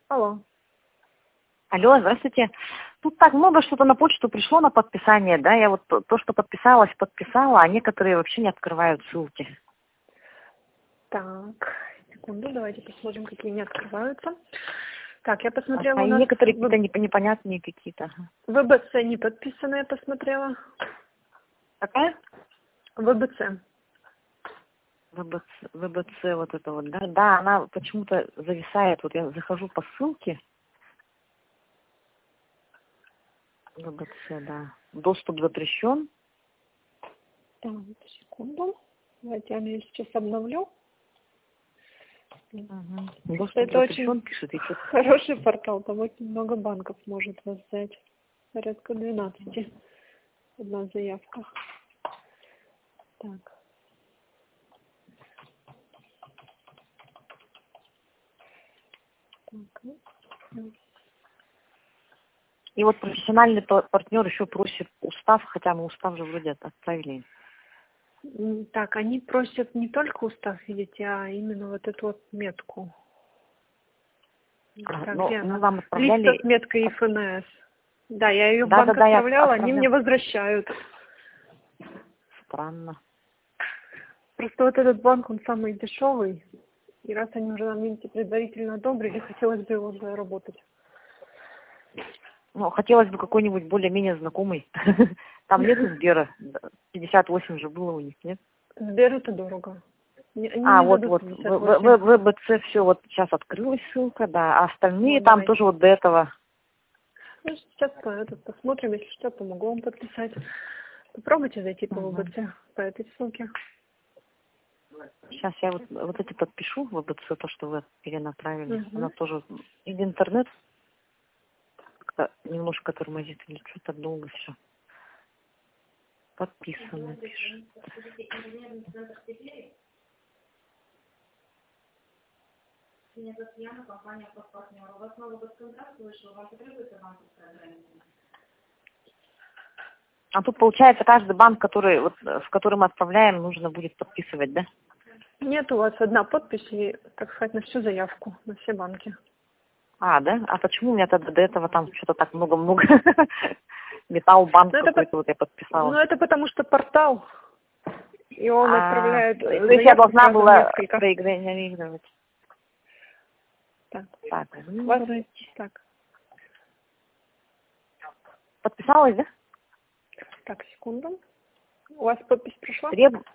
Алло. Алло, здравствуйте. Тут так много что-то на почту пришло на подписание, да, я вот то, что подписалась, подписала, а некоторые вообще не открывают ссылки. Так, секунду, давайте посмотрим, какие не открываются. Так, я посмотрела А у и нас некоторые какие-то непонятные какие-то. Ага. ВБЦ не подписано, я посмотрела. Какая? ВБЦ. ВБЦ вот это вот, да? Да, она почему-то зависает. Вот я захожу по ссылке. ВБЦ, да. Доступ запрещен. Так, секунду. Давайте я ее сейчас обновлю. Угу. Доступ Это запрещен, очень пишет. И что-то... хороший портал, там очень много банков может вас взять. Порядка 12. Одна заявка. Так. И вот профессиональный партнер еще просит устав, хотя мы устав же вроде отправили. Так, они просят не только устав видеть, а именно вот эту вот метку. Так, Ну, где она? нам Лист отправляли... с меткой ФНС. Да, я ее в Да, банк я отправляла, они отправляла. мне возвращают. Странно. Просто вот этот банк, он самый дешевый. И раз они уже нам, видите, предварительно одобрили, хотелось бы его заработать. Ну, хотелось бы какой-нибудь более-менее знакомый. Там нету Сбера. 58 же было у них, нет? Сбер это дорого. Они не Вот. дадут 58. ВБЦ все, вот сейчас открылась ссылка, да. А остальные Вот, там давайте. тоже вот до этого. Ну, сейчас посмотрим, если что, помогу вам подписать. Попробуйте зайти по Угу. ВБЦ, по этой ссылке. Сейчас я вот эти подпишу, ВБЦ, то, что вы перенаправили. Угу. Она тоже или интернет как-то немножко тормозит, или что-то долго все. Подписано, пишет. Меня Татьяна, компания «Постпартнер». У вас новый контракт вышел, вам потребуется банковская гарантия? А тут, получается, каждый банк, в который мы отправляем, нужно будет подписывать, да? Нет, у вас одна подпись и, так сказать, на всю заявку, на все банки. Да? А почему у меня тогда до этого там что-то так много-много? Металлбанк какой-то вот я подписала. Ну, это потому что портал, и он отправляет То есть я должна сразу была несколько. проигнорировать. Так, Выбрать. так. Подписалась, да? Так, секунду. У вас подпись пришла?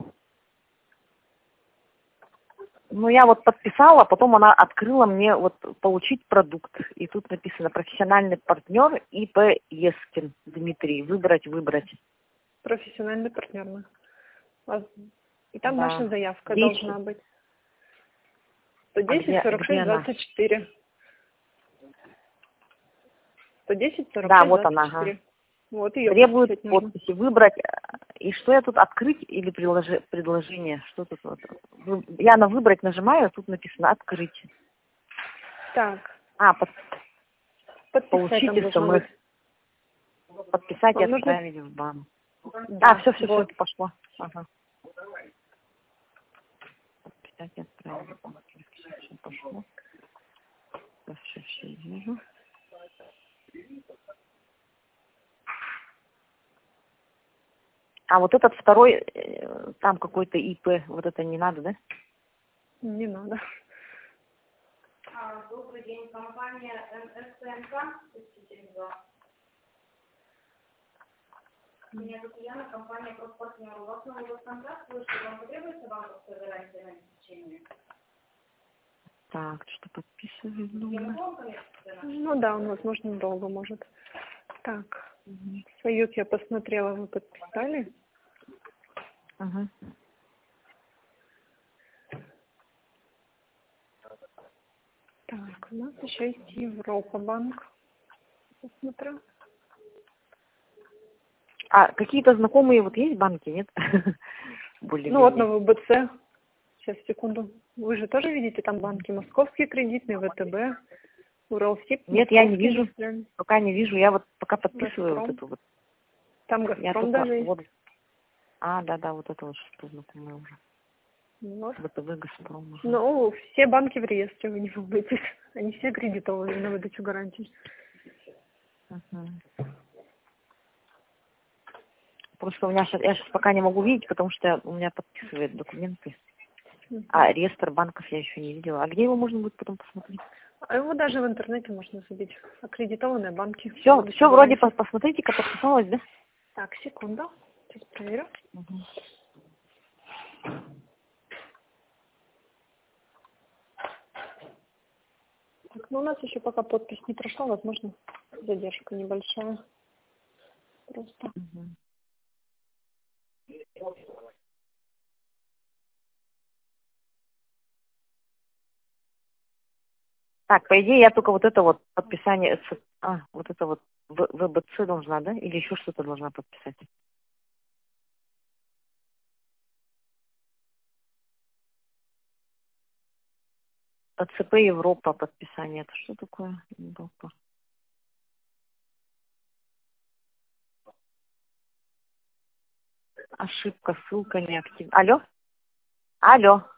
Ну, я вот подписала, потом она открыла мне вот получить продукт. И тут написано профессиональный партнер ИП Ескин Дмитрий. Выбрать. Профессиональный партнер. И там Да. ваша заявка 10. должна быть. 110 46 она? 24. 110 46 Да, вот 24. она. Ага. Вот ее Требует нужно. подписи. Выбрать. И что я тут открыть или предложение? Что тут вот? Я на выбрать нажимаю, тут написано открыть. Так. Подписать Получить там должно быть. СМС. Подписать и Вам нужно... отправить в банк. Да, все, вот. пошло. Ага. Подписать и отправить в банк. Все пошло. Все вижу. А вот этот второй, там какой-то ИП, вот это не надо, да? Не надо. Добрый день, компания НСТНК. Меня Татьяна, компания «Постпартнер». У вас новый контракт вышел, вам потребуется банковская гарантия на обеспечение? Так, что подписывать? Ну да, он, возможно, долго может. Так, Союз я посмотрела, вы подписали. Ага. Так, у нас еще есть Европа банк. Посмотрю. А какие-то знакомые вот есть банки, нет? Ну вот на ВБЦ. Сейчас, секунду. Вы же тоже видите там банки? Московский кредитный, ВТБ, Уралсиб. Нет, я не вижу. Индустриальный. Пока не вижу. Я вот пока подписываю Газпром. вот эту вот. Там Я Газпром только даже есть. вот. Да, вот это вот что знакомое уже. Вот. ВТБ, Газпром. Ну, все банки в реестре, вы не волнуйтесь. Они все аккредитованы на выдачу гарантий. Мгм. Просто у меня сейчас, я сейчас пока не могу видеть, потому что у меня подписывают документы. А реестр банков я еще не видела. А где его можно будет потом посмотреть? А его даже в интернете можно забить. Аккредитованные банки. Все вроде посмотрите-ка, подписалось, да? Так, секунду. Сейчас проверю. Мгм. Так, ну у нас еще пока подпись не прошла, возможно, задержка небольшая. Просто. Мгм. Так, по идее, я только вот это вот подписание, вот это вот ВБЦ должна, да? Или еще что-то должна подписать? ЦП Европа подписание. Это что такое? Европа. Ошибка, ссылка не активна. Алло? Алло.